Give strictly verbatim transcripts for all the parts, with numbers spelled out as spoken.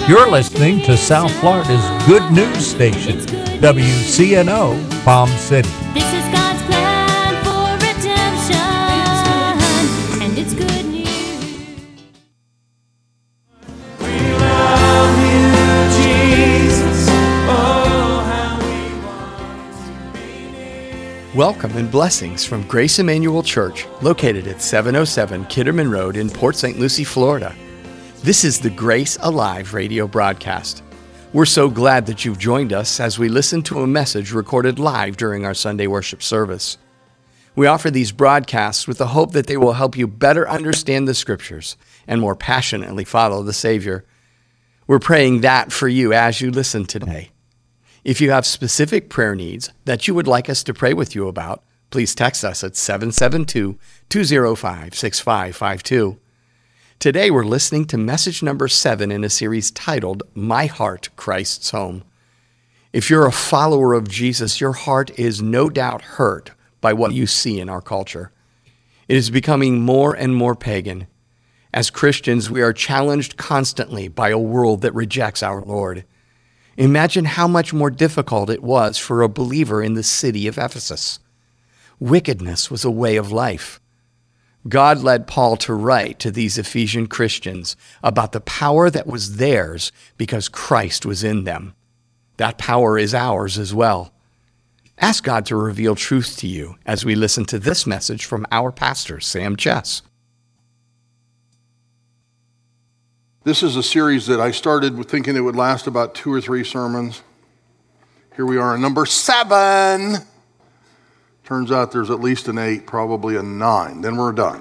You're listening to South Florida's good news station, W C N O, Palm City. This is God's plan for redemption, and it's good news. We love you, Jesus. Oh, how we want to be near. Welcome and blessings from Grace Emmanuel Church, located at seven oh seven Kitterman Road in Port Saint Lucie, Florida. This is the Grace Alive radio broadcast. We're so glad that you've joined us as we listen to a message recorded live during our Sunday worship service. We offer these broadcasts with the hope that they will help you better understand the Scriptures and more passionately follow the Savior. We're praying that for you as you listen today. If you have specific prayer needs that you would like us to pray with you about, please text us at seven seven two, two oh five, six five five two. Today we're listening to message number seven in a series titled, My Heart, Christ's Home. If you're a follower of Jesus, your heart is no doubt hurt by what you see in our culture. It is becoming more and more pagan. As Christians, we are challenged constantly by a world that rejects our Lord. Imagine how much more difficult it was for a believer in the city of Ephesus. Wickedness was a way of life. God led Paul to write to these Ephesian Christians about the power that was theirs because Christ was in them. That power is ours as well. Ask God to reveal truth to you as we listen to this message from our pastor, Sam Chess. This is a series that I started with thinking it would last about two or three sermons. Here we are at number seven. Turns out there's at least an eight, probably a nine. Then we're done.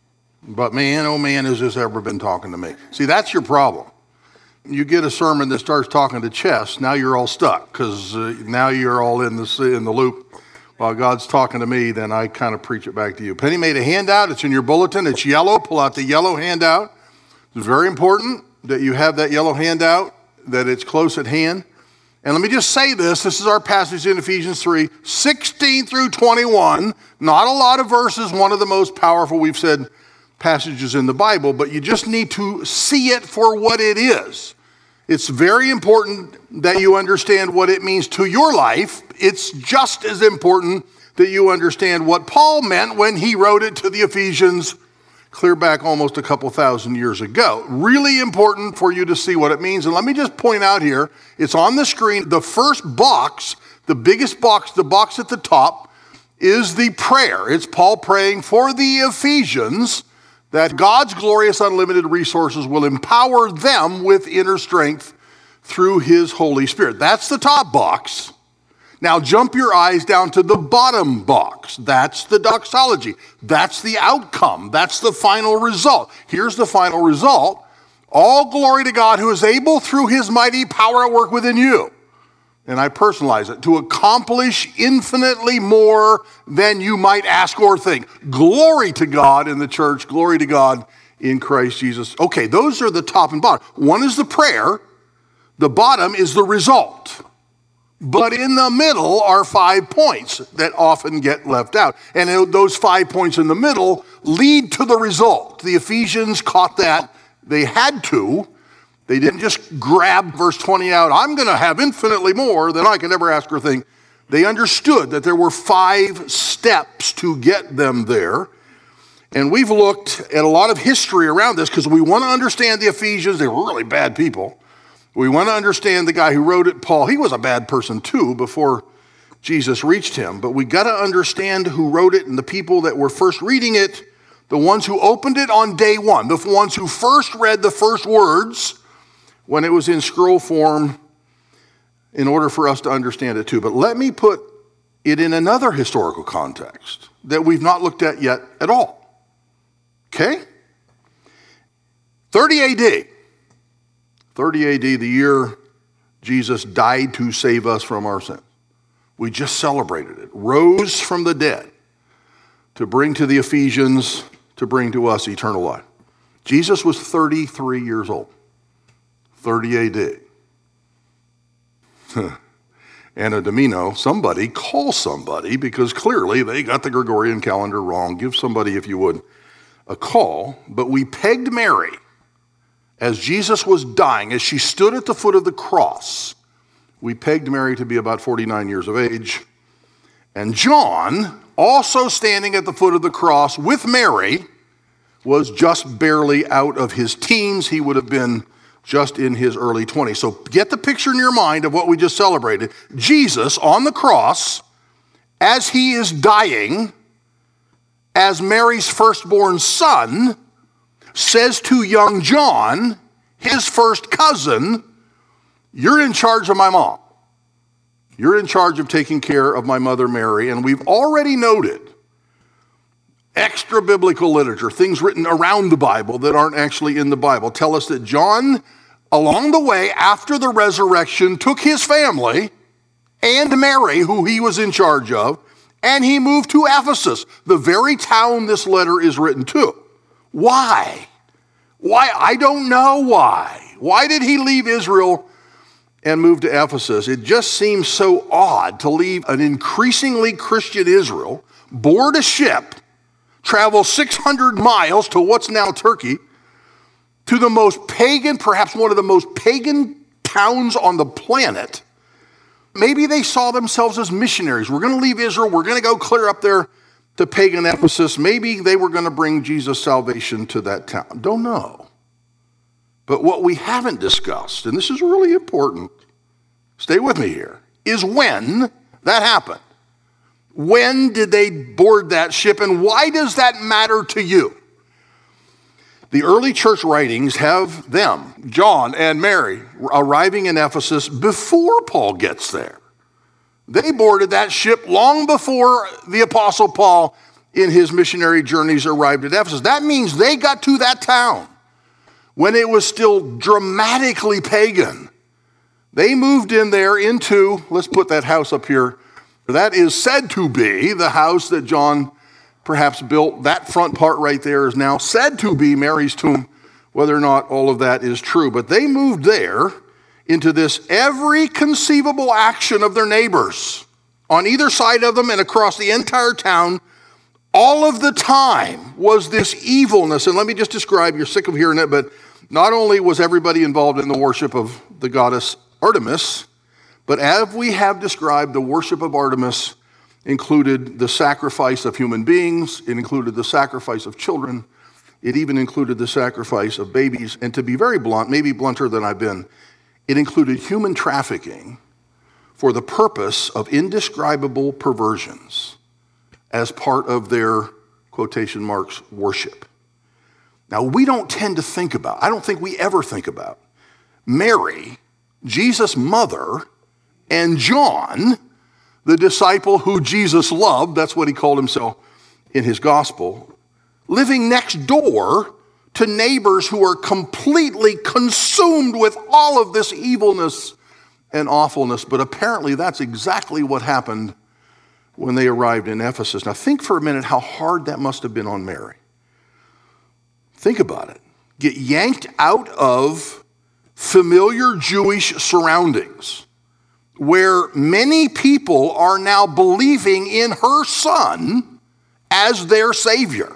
But man, oh man, has this ever been talking to me. See, that's your problem. You get a sermon that starts talking to Chess, now you're all stuck, because uh, now you're all in the, in the loop. While God's talking to me, then I kind of preach it back to you. Penny made a handout. It's in your bulletin. It's yellow. Pull out the yellow handout. It's very important that you have that yellow handout, that it's close at hand. And let me just say this, this is our passage in Ephesians three, sixteen through twenty-one. Not a lot of verses, one of the most powerful, we've said, passages in the Bible, but you just need to see it for what it is. It's very important that you understand what it means to your life. It's just as important that you understand what Paul meant when he wrote it to the Ephesians clear back almost a couple thousand years ago. Really important for you to see what it means. And let me just point out here, it's on the screen. The first box, the biggest box, the box at the top, is the prayer. It's Paul praying for the Ephesians that God's glorious unlimited resources will empower them with inner strength through his Holy Spirit. That's the top box. Now jump your eyes down to the bottom box. That's the doxology. That's the outcome. That's the final result. Here's the final result. All glory to God who is able through his mighty power at work within you. And I personalize it, to accomplish infinitely more than you might ask or think. Glory to God in the church. Glory to God in Christ Jesus. Okay, those are the top and bottom. One is the prayer. The bottom is the result. But in the middle are five points that often get left out. And those five points in the middle lead to the result. The Ephesians caught that. They had to. They didn't just grab verse twenty out, I'm going to have infinitely more than I can ever ask or think. They understood that there were five steps to get them there. And we've looked at a lot of history around this because we want to understand the Ephesians. They were really bad people. We want to understand the guy who wrote it, Paul. He was a bad person too before Jesus reached him. But we got to understand who wrote it and the people that were first reading it, the ones who opened it on day one, the ones who first read the first words when it was in scroll form in order for us to understand it too. But let me put it in another historical context that we've not looked at yet at all. Okay? thirty A D. thirty A D, the year Jesus died to save us from our sins. We just celebrated it. Rose from the dead to bring to the Ephesians, to bring to us eternal life. Jesus was thirty-three years old. thirty A D. Anno Domini, somebody call somebody, because clearly they got the Gregorian calendar wrong. Give somebody, if you would, a call. But we pegged Mary as Jesus was dying, as she stood at the foot of the cross, we pegged Mary to be about forty-nine years of age. And John, also standing at the foot of the cross with Mary, was just barely out of his teens. He would have been just in his early twenties. So get the picture in your mind of what we just celebrated. Jesus on the cross, as he is dying, as Mary's firstborn son, says to young John, his first cousin, "You're in charge of my mom. You're in charge of taking care of my mother Mary." And we've already noted extra biblical literature, things written around the Bible that aren't actually in the Bible, tell us that John, along the way after the resurrection, took his family and Mary, who he was in charge of, and he moved to Ephesus, the very town this letter is written to. Why? Why? I don't know why. Why did he leave Israel and move to Ephesus? It just seems so odd to leave an increasingly Christian Israel, board a ship, travel six hundred miles to what's now Turkey, to the most pagan, perhaps one of the most pagan towns on the planet. Maybe they saw themselves as missionaries. We're going to leave Israel. We're going to go clear up there to pagan Ephesus. Maybe they were going to bring Jesus' salvation to that town. Don't know. But what we haven't discussed, and this is really important, stay with me here, is when that happened. When did they board that ship, and why does that matter to you? The early church writings have them, John and Mary, arriving in Ephesus before Paul gets there. They boarded that ship long before the Apostle Paul in his missionary journeys arrived at Ephesus. That means they got to that town when it was still dramatically pagan. They moved in there into, let's put that house up here, that is said to be the house that John perhaps built. That front part right there is now said to be Mary's tomb, whether or not all of that is true. But they moved there into this every conceivable action of their neighbors on either side of them and across the entire town. All of the time was this evilness. And let me just describe, you're sick of hearing it, but not only was everybody involved in the worship of the goddess Artemis, but as we have described, the worship of Artemis included the sacrifice of human beings. It included the sacrifice of children. It even included the sacrifice of babies. And to be very blunt, maybe blunter than I've been, it included human trafficking for the purpose of indescribable perversions as part of their, quotation marks, worship. Now, we don't tend to think about, I don't think we ever think about Mary, Jesus' mother, and John, the disciple who Jesus loved, that's what he called himself in his gospel, living next door to neighbors who are completely consumed with all of this evilness and awfulness. But apparently that's exactly what happened when they arrived in Ephesus. Now think for a minute how hard that must have been on Mary. Think about it. Get yanked out of familiar Jewish surroundings, where many people are now believing in her son as their savior,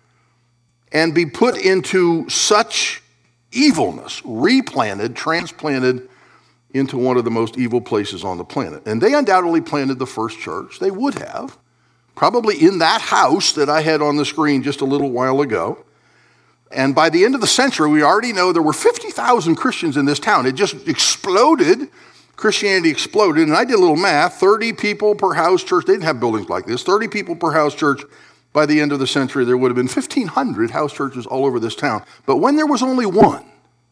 and be put into such evilness, replanted, transplanted into one of the most evil places on the planet. And they undoubtedly planted the first church. They would have, probably in that house that I had on the screen just a little while ago. And by the end of the century, we already know there were fifty thousand Christians in this town. It just exploded. Christianity exploded, and I did a little math, thirty people per house church. They didn't have buildings like this, thirty people per house church. By the end of the century, there would have been fifteen hundred house churches all over this town. But when there was only one,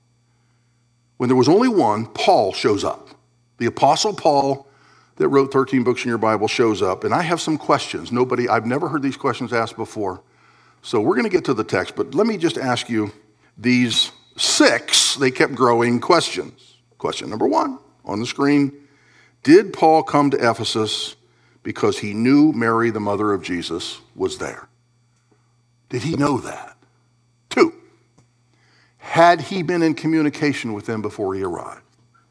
when there was only one, Paul shows up. The Apostle Paul that wrote thirteen books in your Bible shows up, and I have some questions. Nobody, I've never heard these questions asked before. So we're going to get to the text, but let me just ask you these six, they kept growing questions. Question number one on the screen. Did Paul come to Ephesus because he knew Mary, the mother of Jesus, was there? Did he know that? Two, had he been in communication with them before he arrived?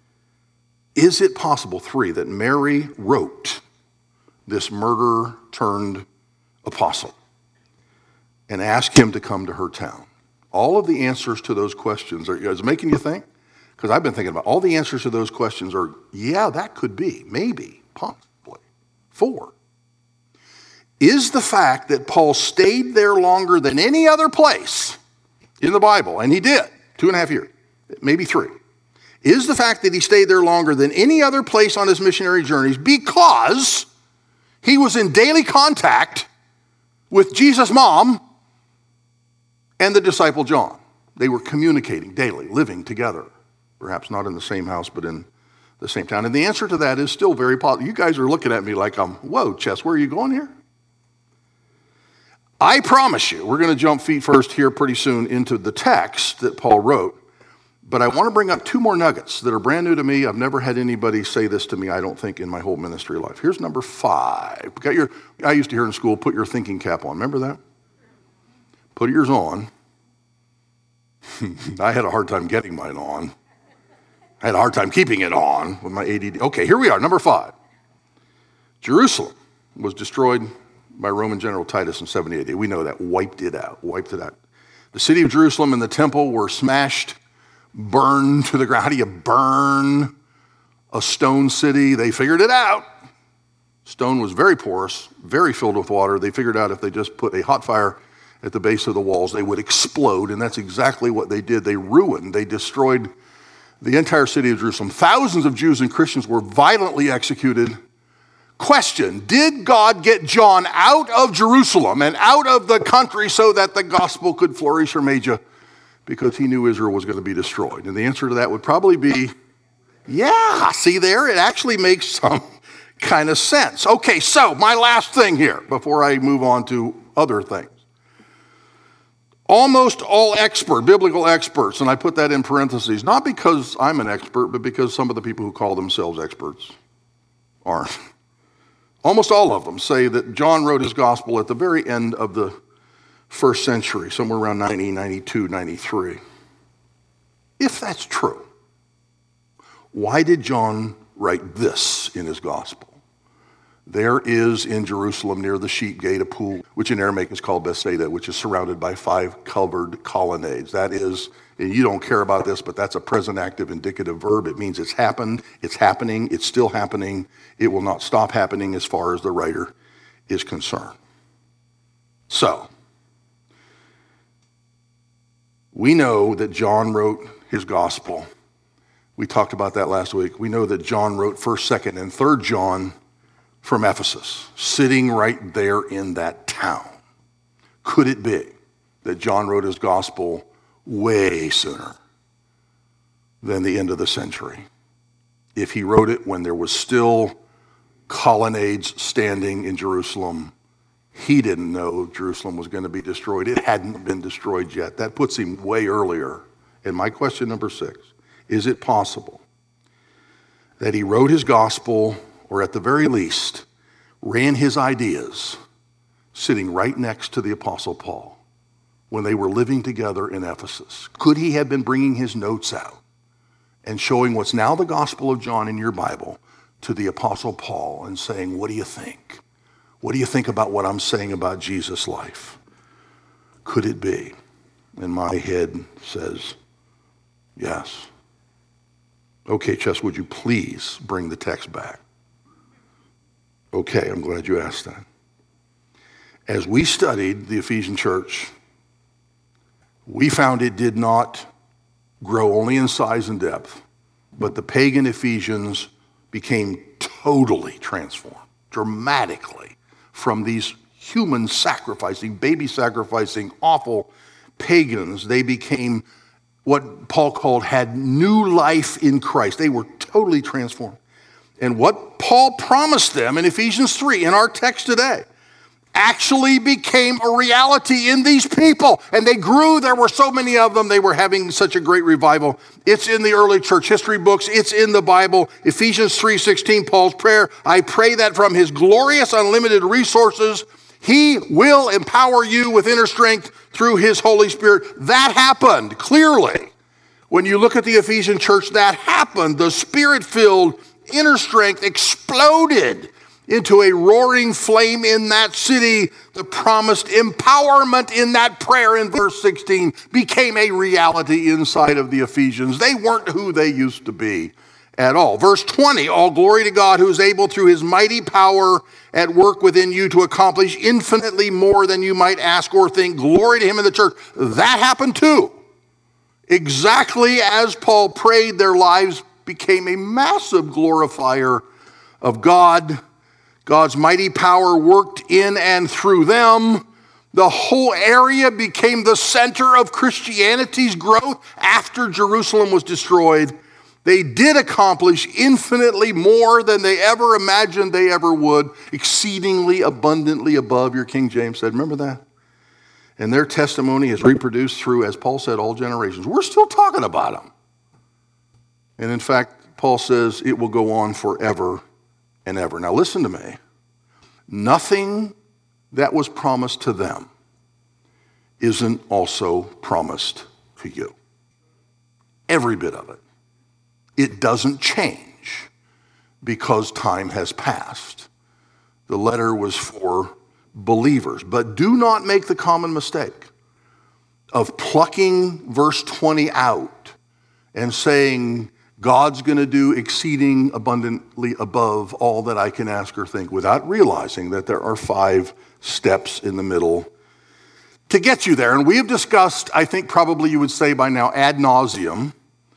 Is it possible, three, that Mary wrote this murderer turned apostle and asked him to come to her town? All of the answers to those questions are, is it making you think? Because I've been thinking about all the answers to those questions are, yeah, that could be, maybe, possibly. Four. Is the fact that Paul stayed there longer than any other place in the Bible, and he did, two and a half years, maybe three, is the fact that he stayed there longer than any other place on his missionary journeys because he was in daily contact with Jesus' mom and the disciple John. They were communicating daily, living together, perhaps not in the same house, but in the same town. And the answer to that is still very positive. You guys are looking at me like I'm, whoa, Chess, where are you going here? I promise you, we're going to jump feet first here pretty soon into the text that Paul wrote. But I want to bring up two more nuggets that are brand new to me. I've never had anybody say this to me, I don't think, in my whole ministry life. Here's number five. Got your, I used to hear in school, put your thinking cap on. Remember that? Put yours on. I had a hard time getting mine on. I had a hard time keeping it on with my A D D. Okay, here we are, number five. Jerusalem was destroyed by Roman General Titus in seventy A D. We know that, wiped it out, wiped it out. The city of Jerusalem and the temple were smashed, burned to the ground. How do you burn a stone city? They figured it out. Stone was very porous, very filled with water. They figured out if they just put a hot fire at the base of the walls, they would explode, and that's exactly what they did. They ruined, they destroyed the entire city of Jerusalem. Thousands of Jews and Christians were violently executed. Question, did God get John out of Jerusalem and out of the country so that the gospel could flourish, or made you because he knew Israel was going to be destroyed? And the answer to that would probably be, yeah, see there, it actually makes some kind of sense. Okay, so my last thing here before I move on to other things. Almost all expert, biblical experts, and I put that in parentheses, not because I'm an expert, but because some of the people who call themselves experts aren't. Almost all of them say that John wrote his gospel at the very end of the first century, somewhere around ninety, ninety-two, ninety-three. If that's true, why did John write this in his gospel? There is in Jerusalem near the sheep gate a pool, which in Aramaic is called Bethsaida, which is surrounded by five covered colonnades. That is, and you don't care about this, but that's a present active indicative verb. It means it's happened, it's happening, it's still happening. It will not stop happening as far as the writer is concerned. So, we know that John wrote his gospel. We talked about that last week. We know that John wrote first, second, and third John from Ephesus, sitting right there in that town. Could it be that John wrote his gospel way sooner than the end of the century? If he wrote it when there was still colonnades standing in Jerusalem, he didn't know Jerusalem was going to be destroyed. It hadn't been destroyed yet. That puts him way earlier. And my question number six, is it possible that he wrote his gospel, or at the very least, ran his ideas sitting right next to the Apostle Paul when they were living together in Ephesus? Could he have been bringing his notes out and showing what's now the Gospel of John in your Bible to the Apostle Paul and saying, what do you think? What do you think about what I'm saying about Jesus' life? Could it be? And my head says, yes. Okay, Chess, would you please bring the text back? Okay, I'm glad you asked that. As we studied the Ephesian church, we found it did not grow only in size and depth, but the pagan Ephesians became totally transformed, dramatically, from these human sacrificing, baby sacrificing, awful pagans. They became what Paul called had new life in Christ. They were totally transformed. And what Paul promised them in Ephesians three, in our text today, actually became a reality in these people. And they grew. There were so many of them. They were having such a great revival. It's in the early church history books. It's in the Bible. Ephesians three sixteen, Paul's prayer. I pray that from his glorious unlimited resources, he will empower you with inner strength through his Holy Spirit. That happened clearly. When you look at the Ephesian church, that happened. The Spirit-filled inner strength exploded into a roaring flame in that city. The promised empowerment in that prayer in verse sixteen became a reality inside of the Ephesians. They weren't who they used to be at all. Verse twenty, all glory to God who is able through his mighty power at work within you to accomplish infinitely more than you might ask or think. Glory to him in the church. That happened too. Exactly as Paul prayed, their lives became a massive glorifier of God. God's mighty power worked in and through them. The whole area became the center of Christianity's growth after Jerusalem was destroyed. They did accomplish infinitely more than they ever imagined they ever would, exceedingly abundantly above, your King James said. Remember that? And their testimony is reproduced through, as Paul said, all generations. We're still talking about them. And in fact, Paul says it will go on forever and ever. Now listen to me. Nothing that was promised to them isn't also promised to you. Every bit of it. It doesn't change because time has passed. The letter was for believers. But do not make the common mistake of plucking verse twenty out and saying, God's going to do exceeding abundantly above all that I can ask or think, without realizing that there are five steps in the middle to get you there. And we have discussed, I think probably you would say by now, ad nauseum,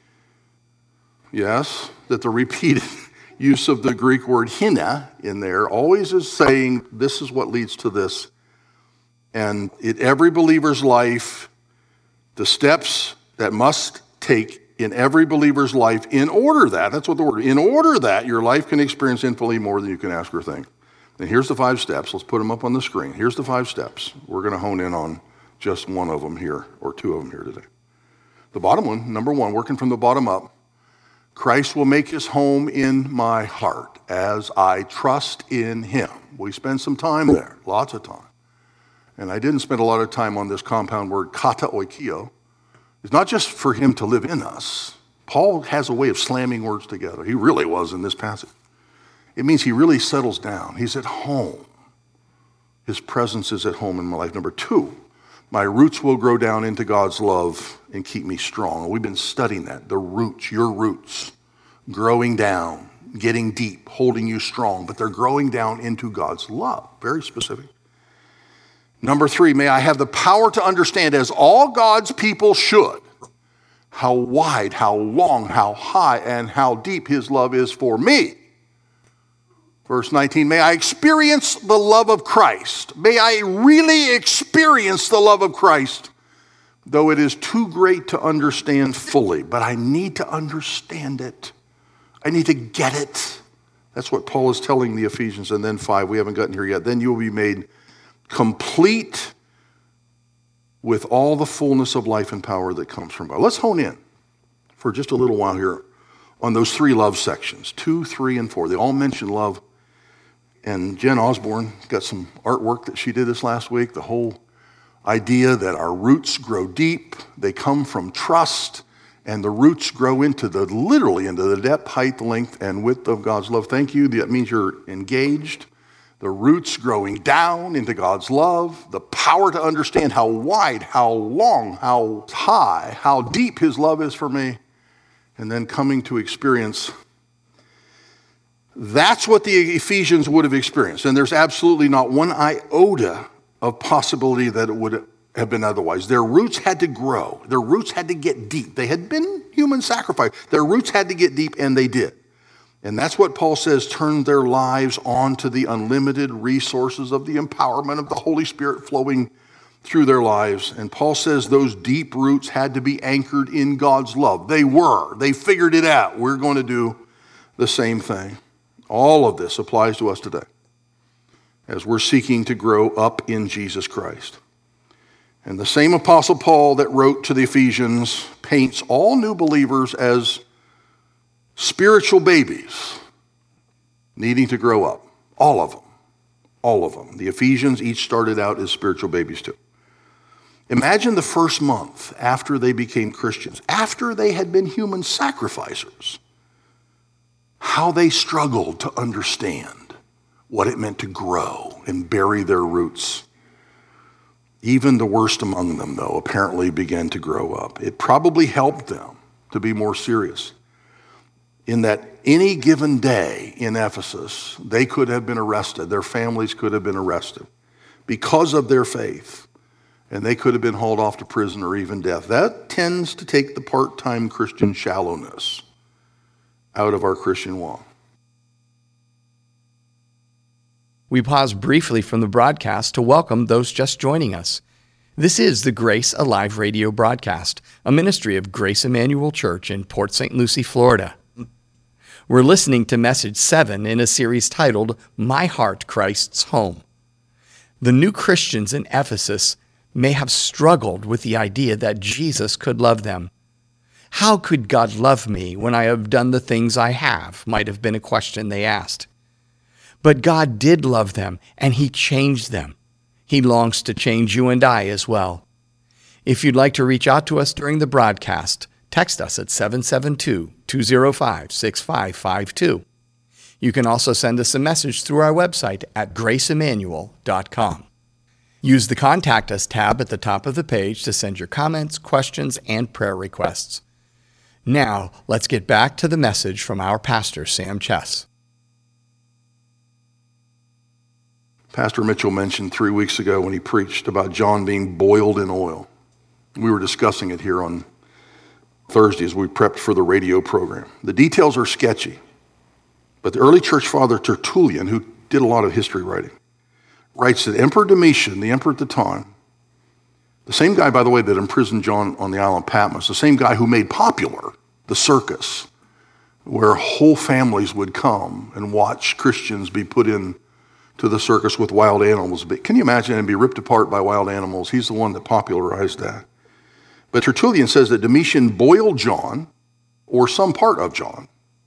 yes, that the repeated use of the Greek word hina in there always is saying this is what leads to this. And in every believer's life, the steps that must take in every believer's life, in order that, that's what the word, in order that your life can experience infinitely more than you can ask or think. And here's the five steps. Let's put them up on the screen. Here's the five steps. We're going to hone in on just one of them here, or two of them here today. The bottom one, number one, working from the bottom up, Christ will make his home in my heart as I trust in him. We spend some time there, lots of time. And I didn't spend a lot of time on this compound word, kata oikio. It's not just for him to live in us. Paul has a way of slamming words together. He really was in this passage. It means he really settles down. He's at home. His presence is at home in my life. Number two, my roots will grow down into God's love and keep me strong. We've been studying that. The roots, your roots, growing down, getting deep, holding you strong, but they're growing down into God's love. Very specific. Number three, may I have the power to understand, as all God's people should, how wide, how long, how high, and how deep his love is for me. Verse nineteen, may I experience the love of Christ. May I really experience the love of Christ, though it is too great to understand fully. But I need to understand it. I need to get it. That's what Paul is telling the Ephesians. And then five, we haven't gotten here yet. Then you will be made complete with all the fullness of life and power that comes from God. Let's hone in for just a little while here on those three love sections, two, three, and four. They all mention love. And Jen Osborne got some artwork that she did this last week. The whole idea that our roots grow deep, they come from trust, and the roots grow into the, literally into the depth, height, length, and width of God's love. Thank you. That means you're engaged. The roots growing down into God's love, the power to understand how wide, how long, how high, how deep his love is for me, and then coming to experience. That's what the Ephesians would have experienced. And there's absolutely not one iota of possibility that it would have been otherwise. Their roots had to grow. Their roots had to get deep. They had been human sacrifice. Their roots had to get deep, and they did. And that's what Paul says, turn their lives onto the unlimited resources of the empowerment of the Holy Spirit flowing through their lives. And Paul says those deep roots had to be anchored in God's love. They were. They figured it out. We're going to do the same thing. All of this applies to us today as we're seeking to grow up in Jesus Christ. And the same Apostle Paul that wrote to the Ephesians paints all new believers as spiritual babies needing to grow up. All of them. All of them. The Ephesians each started out as spiritual babies too. Imagine the first month after they became Christians, after they had been human sacrificers, how they struggled to understand what it meant to grow and bury their roots. Even the worst among them, though, apparently began to grow up. It probably helped them to be more serious in that any given day in Ephesus, they could have been arrested. Their families could have been arrested because of their faith, and they could have been hauled off to prison or even death. That tends to take the part-time Christian shallowness out of our Christian walk. We pause briefly from the broadcast to welcome those just joining us. This is the Grace Alive radio broadcast, a ministry of Grace Emmanuel Church in Port Saint Lucie, Florida. We're listening to message seven in a series titled, My Heart, Christ's Home. The new Christians in Ephesus may have struggled with the idea that Jesus could love them. How could God love me when I have done the things I have, might have been a question they asked. But God did love them, and He changed them. He longs to change you and I as well. If you'd like to reach out to us during the broadcast, text us at seven seven two, two zero five, six five five two. You can also send us a message through our website at grace emmanuel dot com. Use the Contact Us tab at the top of the page to send your comments, questions, and prayer requests. Now, let's get back to the message from our pastor, Sam Chess. Pastor Mitchell mentioned three weeks ago when he preached about John being boiled in oil. We were discussing it here on Thursday as we prepped for the radio program. The details are sketchy, but the early church father Tertullian, who did a lot of history writing, writes that Emperor Domitian, the emperor at the time, the same guy, by the way, that imprisoned John on the island of Patmos, the same guy who made popular the circus, where whole families would come and watch Christians be put in to the circus with wild animals. But can you imagine and be ripped apart by wild animals? He's the one that popularized that. But Tertullian says that Domitian boiled John, or some part of John,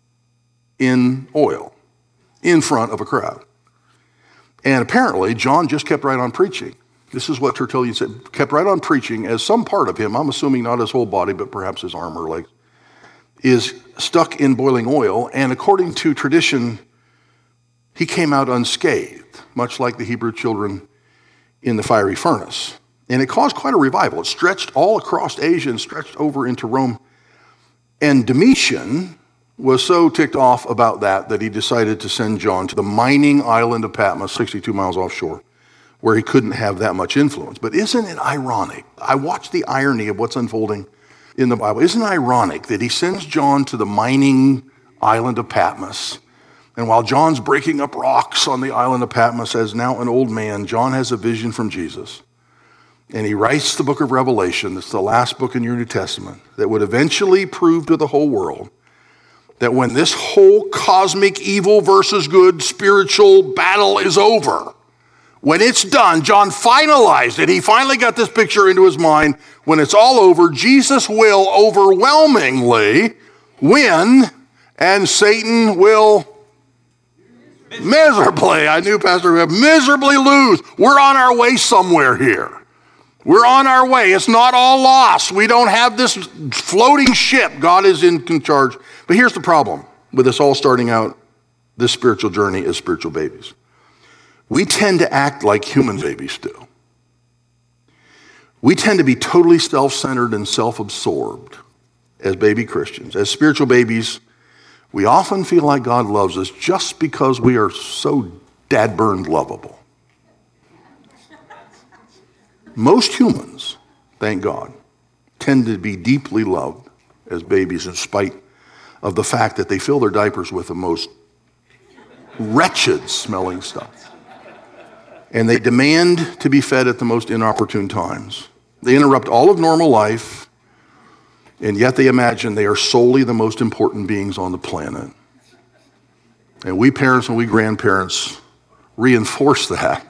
in oil, in front of a crowd. And apparently, John just kept right on preaching. This is what Tertullian said, kept right on preaching as some part of him, I'm assuming not his whole body, but perhaps his arm or legs, is stuck in boiling oil. And according to tradition, he came out unscathed, much like the Hebrew children in the fiery furnace. And it caused quite a revival. It stretched all across Asia and stretched over into Rome. And Domitian was so ticked off about that that he decided to send John to the mining island of Patmos, sixty-two miles offshore, where he couldn't have that much influence. But isn't it ironic? I watched the irony of what's unfolding in the Bible. Isn't it ironic that he sends John to the mining island of Patmos? And while John's breaking up rocks on the island of Patmos as now an old man, John has a vision from Jesus. And he writes the book of Revelation, that's the last book in your New Testament, that would eventually prove to the whole world that when this whole cosmic evil versus good spiritual battle is over, when it's done, John finalized it. He finally got this picture into his mind. When it's all over, Jesus will overwhelmingly win, and Satan will miserably, I knew Pastor Webb, miserably lose. We're on our way somewhere here. We're on our way. It's not all lost. We don't have this floating ship. God is in charge. But here's the problem with us all starting out this spiritual journey as spiritual babies. We tend to act like human babies do. We tend to be totally self-centered and self-absorbed as baby Christians. As spiritual babies, we often feel like God loves us just because we are so dad-burned lovable. Most humans, thank God, tend to be deeply loved as babies in spite of the fact that they fill their diapers with the most wretched smelling stuff. And they demand to be fed at the most inopportune times. They interrupt all of normal life, and yet they imagine they are solely the most important beings on the planet. And we parents and we grandparents reinforce that.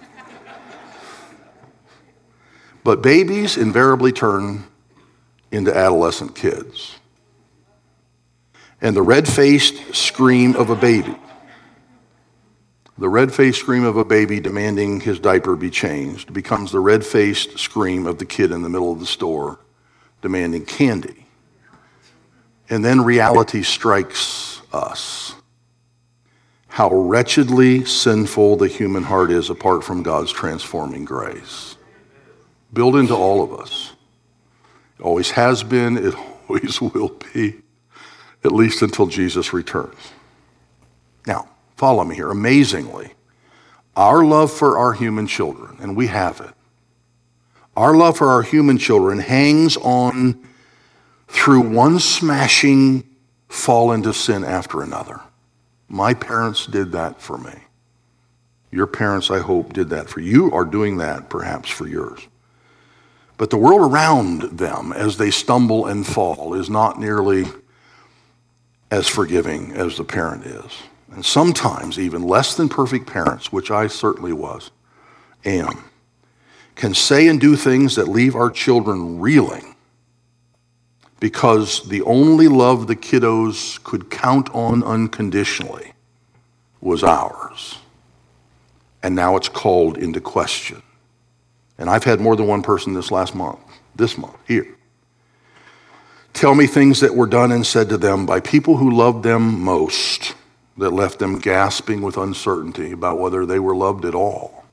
But babies invariably turn into adolescent kids. And the red-faced scream of a baby, the red-faced scream of a baby demanding his diaper be changed becomes the red-faced scream of the kid in the middle of the store demanding candy. And then reality strikes us. how wretchedly sinful the human heart is apart from God's transforming grace. Built into all of us. It always has been, it always will be, at least until Jesus returns. Now, follow me here. Amazingly, our love for our human children, and we have it, our love for our human children hangs on through one smashing fall into sin after another. My parents did that for me. Your parents, I hope, did that for you, are doing that perhaps for yours. But the world around them as they stumble and fall is not nearly as forgiving as the parent is. And sometimes even less than perfect parents, which I certainly was, am, can say and do things that leave our children reeling because the only love the kiddos could count on unconditionally was ours. And now it's called into question. And I've had more than one person this last month, this month, here, tell me things that were done and said to them by people who loved them most, that left them gasping with uncertainty about whether they were loved at all.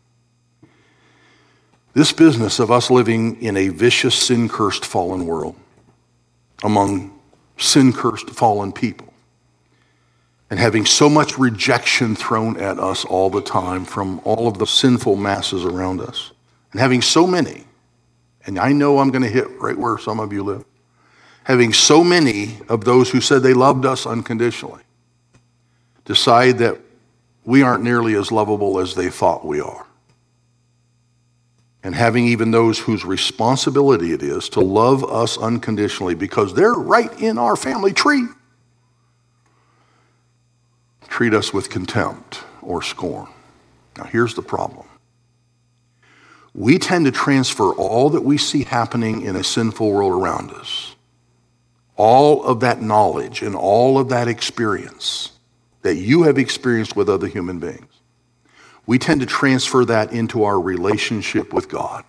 This business of us living in a vicious, sin-cursed, fallen world, among sin-cursed, fallen people, and having so much rejection thrown at us all the time from all of the sinful masses around us, and having so many, and I know I'm going to hit right where some of you live, having so many of those who said they loved us unconditionally decide that we aren't nearly as lovable as they thought we are. And having even those whose responsibility it is to love us unconditionally because they're right in our family tree, treat us with contempt or scorn. Now here's the problem. We tend to transfer all that we see happening in a sinful world around us, all of that knowledge and all of that experience that you have experienced with other human beings. We tend to transfer that into our relationship with God.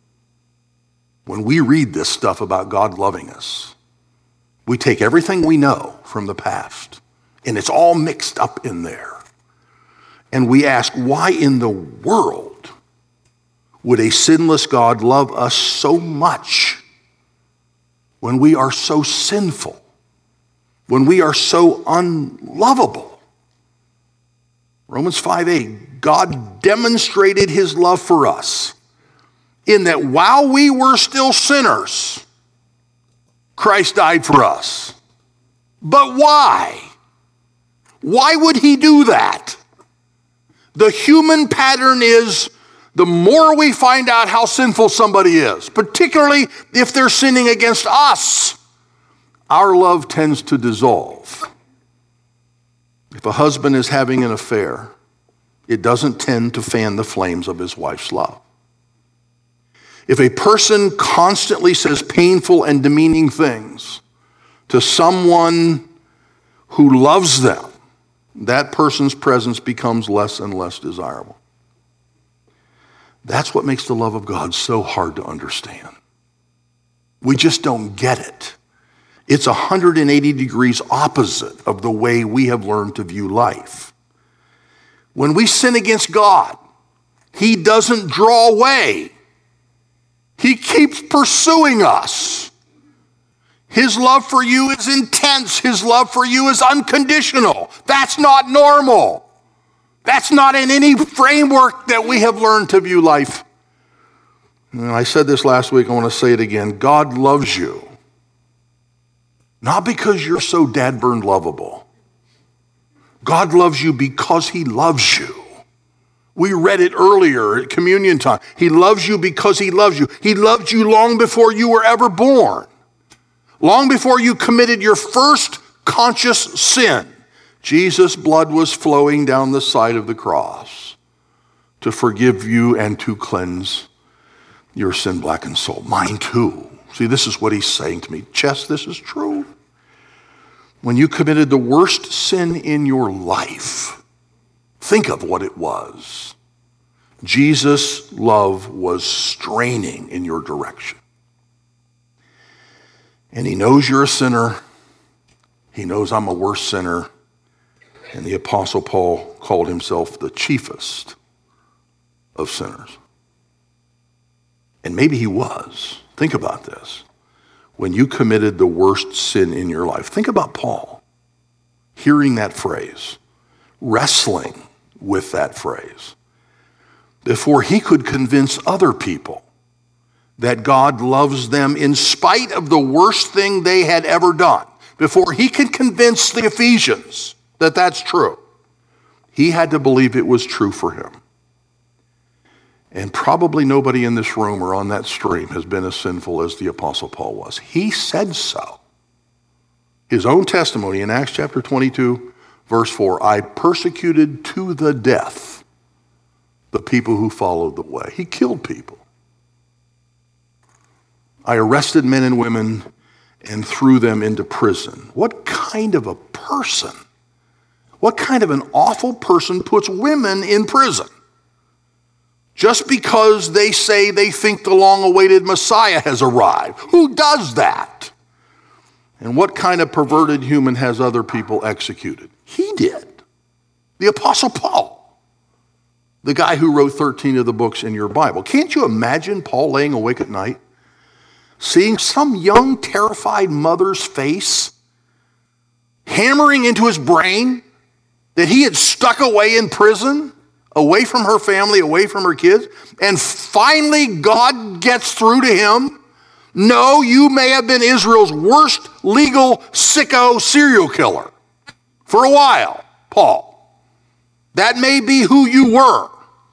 When we read this stuff about God loving us, we take everything we know from the past, and it's all mixed up in there. And we ask, why in the world would a sinless God love us so much when we are so sinful, when we are so unlovable? Romans five eight, God demonstrated his love for us in that while we were still sinners, Christ died for us. But why? Why would he do that? The human pattern is the more we find out how sinful somebody is, particularly if they're sinning against us, our love tends to dissolve. If a husband is having an affair, it doesn't tend to fan the flames of his wife's love. If a person constantly says painful and demeaning things to someone who loves them, that person's presence becomes less and less desirable. That's what makes the love of God so hard to understand. We just don't get it. It's one hundred eighty degrees opposite of the way we have learned to view life. When we sin against God, he doesn't draw away. He keeps pursuing us. His love for you is intense. His love for you is unconditional. That's not normal. That's not in any framework that we have learned to view life. And I said this last week, I want to say it again. God loves you. Not because you're so dad-burned lovable. God loves you because he loves you. We read it earlier at communion time. He loves you because he loves you. He loved you long before you were ever born. Long before you committed your first conscious sin. Jesus' blood was flowing down the side of the cross to forgive you and to cleanse your sin-blackened soul. Mine too. See, this is what he's saying to me. Chess, this is true. When you committed the worst sin in your life, think of what it was. Jesus' love was straining in your direction. And he knows you're a sinner. He knows I'm a worse sinner. And the Apostle Paul called himself the chiefest of sinners. And maybe he was. Think about this. When you committed the worst sin in your life, think about Paul hearing that phrase, wrestling with that phrase, before he could convince other people that God loves them in spite of the worst thing they had ever done. Before he could convince the Ephesians that that's true, he had to believe it was true for him. And probably nobody in this room or on that stream has been as sinful as the Apostle Paul was. He said so. His own testimony in Acts chapter twenty-two, verse four, I persecuted to the death the people who followed the way. He killed people. I arrested men and women and threw them into prison. What kind of a person, what kind of an awful person puts women in prison just because they say they think the long-awaited Messiah has arrived? Who does that? And what kind of perverted human has other people executed? He did. The Apostle Paul, the guy who wrote thirteen of the books in your Bible. Can't you imagine Paul laying awake at night, seeing some young, terrified mother's face hammering into his brain that he had stuck away in prison, away from her family, away from her kids, and finally God gets through to him? No, you may have been Israel's worst legal sicko serial killer for a while, Paul. That may be who you were.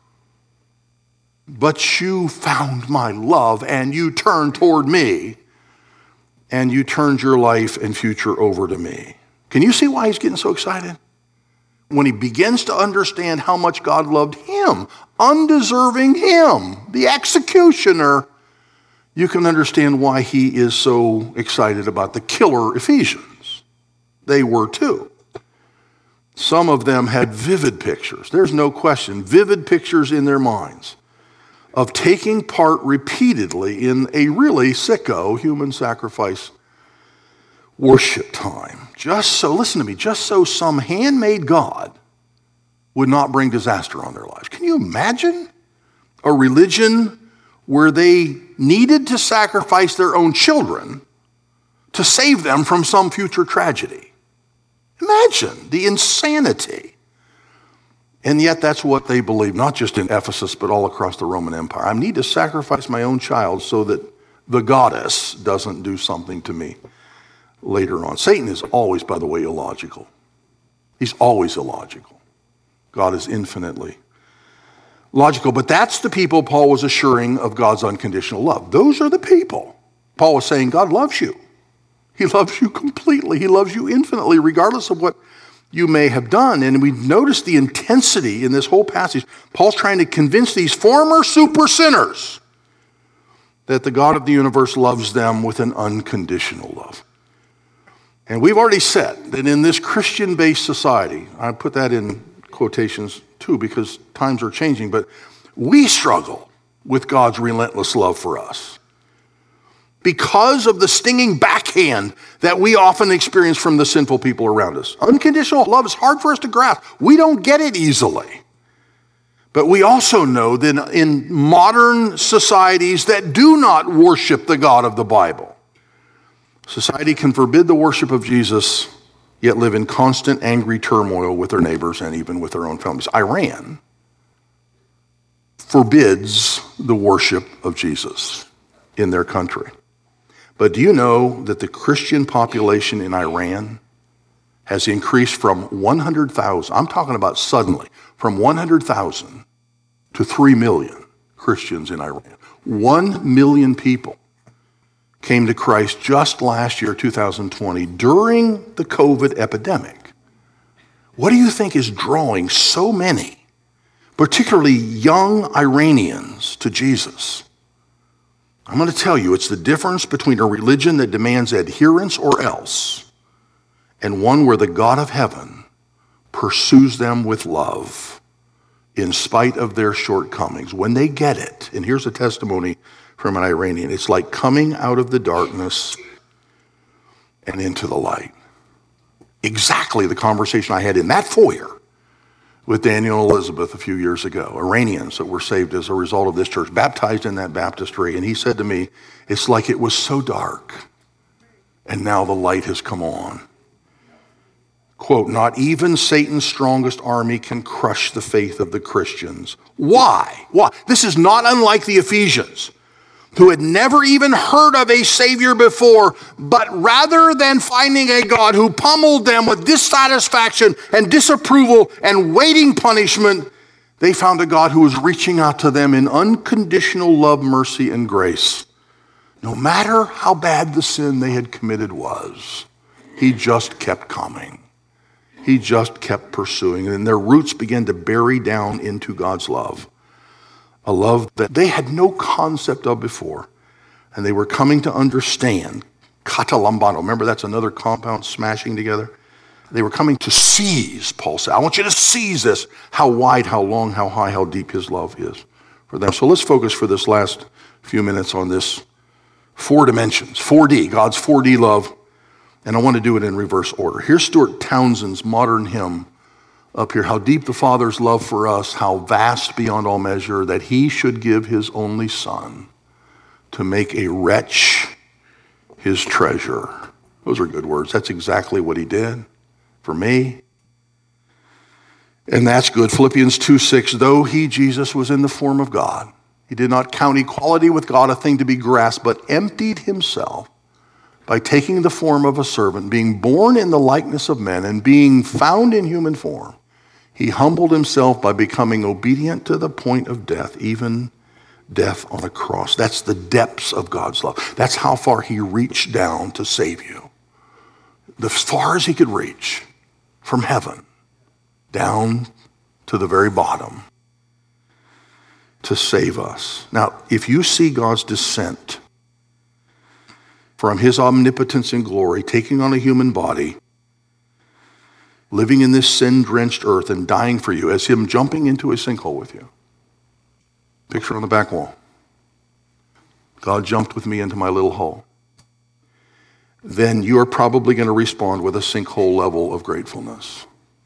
But you found my love and you turned toward me and you turned your life and future over to me. Can you see why he's getting so excited? When he begins to understand how much God loved him, undeserving him, the executioner, you can understand why he is so excited about the killer Ephesians. They were too. Some of them had vivid pictures, there's no question, vivid pictures in their minds of taking part repeatedly in a really sicko human sacrifice worship time. Just so, listen to me, just so some handmade God would not bring disaster on their lives. Can you imagine a religion where they needed to sacrifice their own children to save them from some future tragedy? Imagine the insanity. And yet that's what they believe, not just in Ephesus, but all across the Roman Empire. I need to sacrifice my own child so that the goddess doesn't do something to me later on. Satan is always, by the way, illogical. He's always illogical. God is infinitely logical. But that's the people Paul was assuring of God's unconditional love. Those are the people. Paul was saying, God loves you. He loves you completely. He loves you infinitely, regardless of what you may have done. And we notice the intensity in this whole passage. Paul's trying to convince these former super sinners that the God of the universe loves them with an unconditional love. And we've already said that in this Christian-based society, I put that in quotations too because times are changing, but we struggle with God's relentless love for us because of the stinging backhand that we often experience from the sinful people around us. Unconditional love is hard for us to grasp. We don't get it easily. But we also know that in modern societies that do not worship the God of the Bible, society can forbid the worship of Jesus, yet live in constant angry turmoil with their neighbors and even with their own families. Iran forbids the worship of Jesus in their country. But do you know that the Christian population in Iran has increased from one hundred thousand, I'm talking about suddenly, from one hundred thousand to three million Christians in Iran. One million people came to Christ just last year, two thousand twenty, during the COVID epidemic. What do you think is drawing so many, particularly young Iranians, to Jesus? I'm going to tell you, it's the difference between a religion that demands adherence or else and one where the God of heaven pursues them with love in spite of their shortcomings. When they get it, and here's a testimony from an Iranian, it's like coming out of the darkness and into the light. exactly the conversation I had in that foyer with Daniel and Elizabeth a few years ago, Iranians that were saved as a result of this church, baptized in that baptistry. And he said to me, it's like it was so dark, and now the light has come on. Quote, not even Satan's strongest army can crush the faith of the Christians. Why? Why? This is not unlike the Ephesians, who had never even heard of a Savior before, but rather than finding a God who pummeled them with dissatisfaction and disapproval and waiting punishment, they found a God who was reaching out to them in unconditional love, mercy, and grace. No matter how bad the sin they had committed was, he just kept coming. He just kept pursuing, and their roots began to bury down into God's love. A love that they had no concept of before, and they were coming to understand. Kata lambano, remember that's another compound smashing together? They were coming to seize, Paul said. I want you to seize this, how wide, how long, how high, how deep his love is for them. So let's focus for this last few minutes on this four dimensions, four D, God's four D love, and I want to do it in reverse order. Here's Stuart Townsend's modern hymn up here, how deep the Father's love for us, how vast beyond all measure, that he should give his only Son to make a wretch his treasure. Those are good words. That's exactly what he did for me. And that's good. Philippians two six, though he, Jesus, was in the form of God, he did not count equality with God a thing to be grasped, but emptied himself by taking the form of a servant, being born in the likeness of men, and being found in human form. He humbled himself by becoming obedient to the point of death, even death on a cross. That's the depths of God's love. That's how far he reached down to save you. As far as he could reach, from heaven down to the very bottom, to save us. Now, if you see God's descent from his omnipotence and glory, taking on a human body, living in this sin-drenched earth and dying for you, as him jumping into a sinkhole with you. Picture on the back wall. God jumped with me into my little hole. Then you're probably going to respond with a sinkhole level of gratefulness.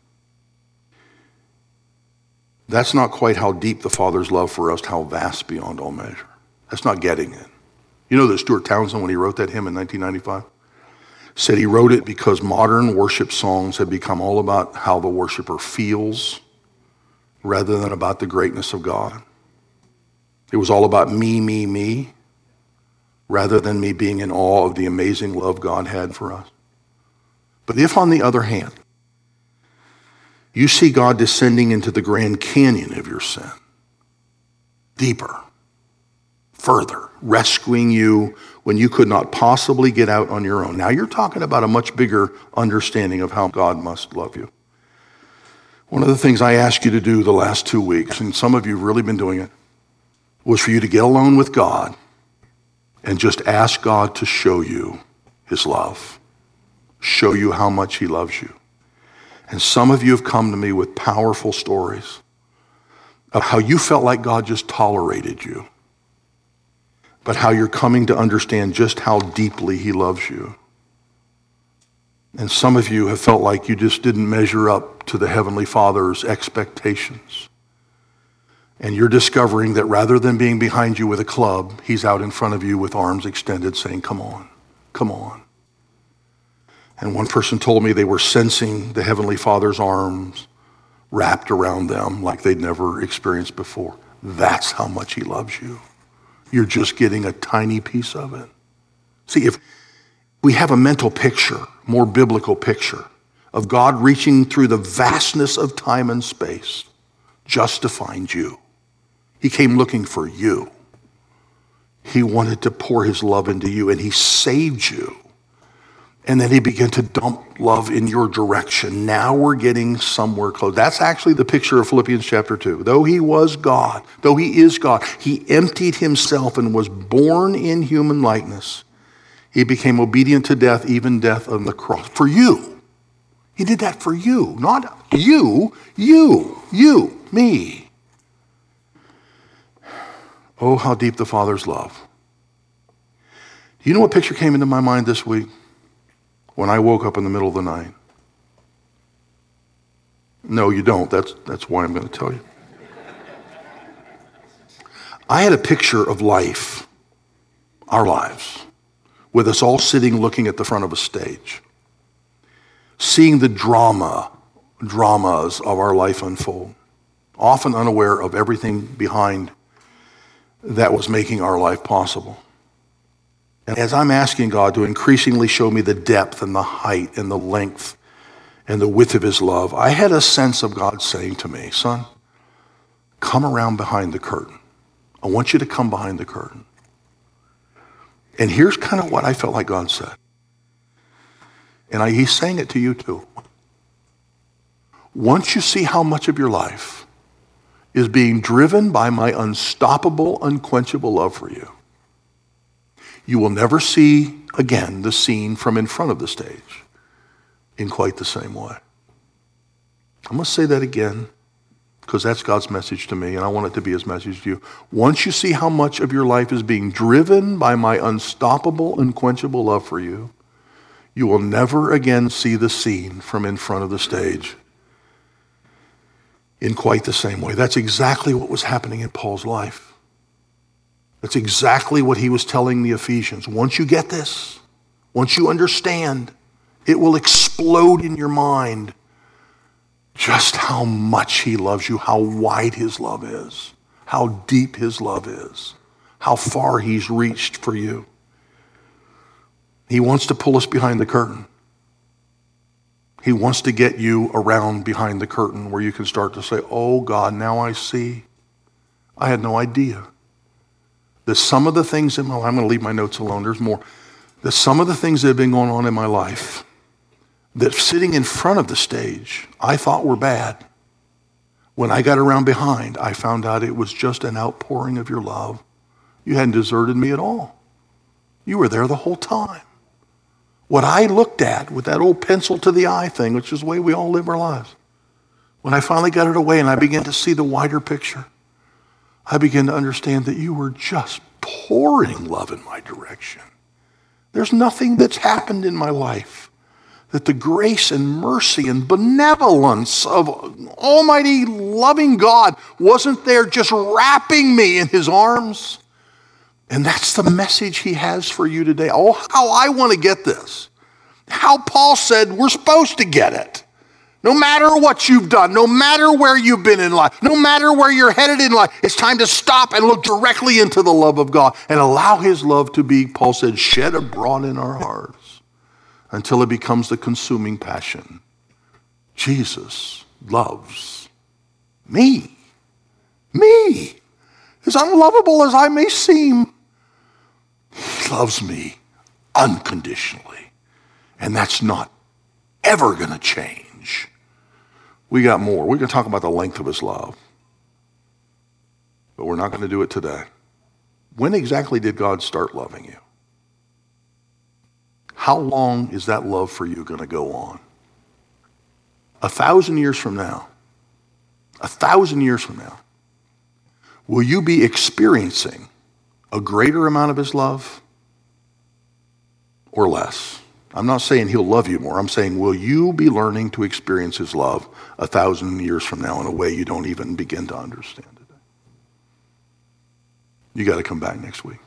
That's not quite how deep the Father's love for us, how vast beyond all measure. That's not getting it. You know that Stuart Townsend, when he wrote that hymn in nineteen ninety-five, said he wrote it because modern worship songs had become all about how the worshiper feels rather than about the greatness of God. It was all about me, me, me, rather than me being in awe of the amazing love God had for us. But if, on the other hand, you see God descending into the Grand Canyon of your sin, deeper, further, rescuing you when you could not possibly get out on your own. Now you're talking about a much bigger understanding of how God must love you. One of the things I asked you to do the last two weeks, and some of you have really been doing it, was for you to get alone with God and just ask God to show you his love, show you how much he loves you. And some of you have come to me with powerful stories of how you felt like God just tolerated you, but how you're coming to understand just how deeply he loves you. And some of you have felt like you just didn't measure up to the Heavenly Father's expectations. And you're discovering that rather than being behind you with a club, he's out in front of you with arms extended saying, come on, come on. And one person told me they were sensing the Heavenly Father's arms wrapped around them like they'd never experienced before. That's how much he loves you. You're just getting a tiny piece of it. See, if we have a mental picture, more biblical picture, of God reaching through the vastness of time and space just to find you. He came looking for you. He wanted to pour his love into you, and he saved you. And then he began to dump love in your direction. Now we're getting somewhere close. That's actually the picture of Philippians chapter two. Though he was God, though he is God, he emptied himself and was born in human likeness. He became obedient to death, even death on the cross. For you. He did that for you. Not you, you, you, me. Oh, how deep the Father's love. Do you know what picture came into my mind this week? When I woke up in the middle of the night, No, you don't. That's, that's why I'm going to tell you. I had a picture of life, our lives, with us all sitting looking at the front of a stage, seeing the drama, dramas of our life unfold, often unaware of everything behind that was making our life possible. And as I'm asking God to increasingly show me the depth and the height and the length and the width of his love, I had a sense of God saying to me, son, come around behind the curtain. I want you to come behind the curtain. And here's kind of what I felt like God said. And I, he's saying it to you too. Once you see how much of your life is being driven by my unstoppable, unquenchable love for you, you will never see again the scene from in front of the stage in quite the same way. I'm going to say that again because that's God's message to me, and I want it to be his message to you. Once you see how much of your life is being driven by my unstoppable, unquenchable love for you, you will never again see the scene from in front of the stage in quite the same way. That's exactly what was happening in Paul's life. That's exactly what he was telling the Ephesians. Once you get this, once you understand, it will explode in your mind just how much he loves you, how wide his love is, how deep his love is, how far he's reached for you. He wants to pull us behind the curtain. He wants to get you around behind the curtain where you can start to say, oh God, now I see. I had no idea that some of the things in my life, I'm going to leave my notes alone, there's more, that some of the things that have been going on in my life that sitting in front of the stage I thought were bad. When I got around behind, I found out it was just an outpouring of your love. You hadn't deserted me at all. You were there the whole time. What I looked at with that old pencil to the eye thing, which is the way we all live our lives, when I finally got it away and I began to see the wider picture, I began to understand that you were just pouring love in my direction. There's nothing that's happened in my life that the grace and mercy and benevolence of almighty loving God wasn't there just wrapping me in his arms. And that's the message he has for you today. Oh, how I want to get this. How Paul said we're supposed to get it. No matter what you've done, no matter where you've been in life, no matter where you're headed in life, it's time to stop and look directly into the love of God and allow his love to be, Paul said, shed abroad in our hearts until it becomes the consuming passion. Jesus loves me. Me. As unlovable as I may seem, he loves me unconditionally. And that's not ever going to change. We got more. We're going to talk about the length of his love. But we're not going to do it today. When exactly did God start loving you? How long is that love for you going to go on? A thousand years from now, a thousand years from now, will you be experiencing a greater amount of his love or less? I'm not saying he'll love you more. I'm saying, will you be learning to experience his love a thousand years from now in a way you don't even begin to understand it? You got to come back next week.